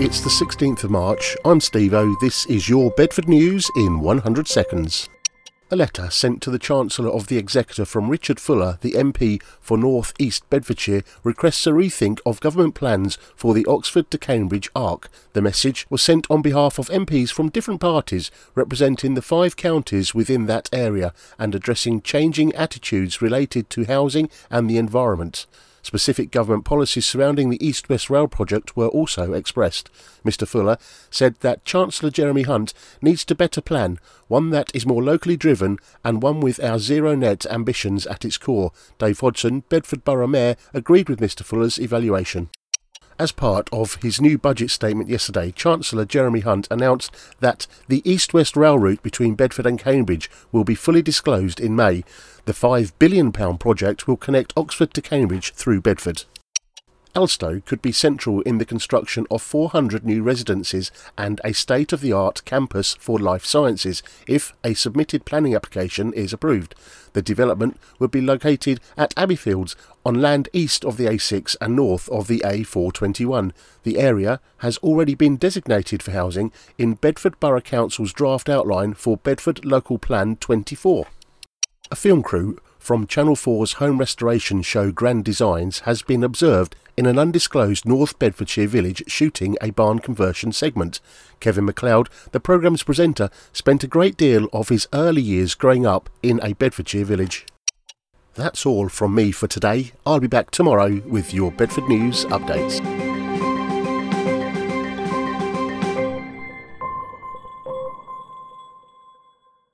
It's the 16th of March. I'm Steve-O. This is your Bedford News in 100 seconds. A letter sent to the Chancellor of the Executive from Richard Fuller, the MP for North East Bedfordshire, requests a rethink of government plans for the Oxford to Cambridge ARC. The message was sent on behalf of MPs from different parties representing the 5 counties within that area and addressing changing attitudes related to housing and the environment. Specific government policies surrounding the East West Rail project were also expressed. Mr Fuller said that Chancellor Jeremy Hunt needs to better plan, one that is more locally driven and one with our zero net ambitions at its core. Dave Hodgson, Bedford Borough Mayor, agreed with Mr Fuller's evaluation. As part of his new budget statement yesterday, Chancellor Jeremy Hunt announced that the East-West Rail route between Bedford and Cambridge will be fully disclosed in May. The £5 billion project will connect Oxford to Cambridge through Bedford. Elstow could be central in the construction of 400 new residences and a state-of-the-art campus for life sciences if a submitted planning application is approved. The development would be located at Abbeyfields on land east of the A6 and north of the A421. The area has already been designated for housing in Bedford Borough Council's draft outline for Bedford Local Plan 24. A film crew from Channel 4's home restoration show Grand Designs has been observed in an undisclosed North Bedfordshire village shooting a barn conversion segment. Kevin MacLeod, the programme's presenter, spent a great deal of his early years growing up in a Bedfordshire village. That's all from me for today. I'll be back tomorrow with your Bedford News updates.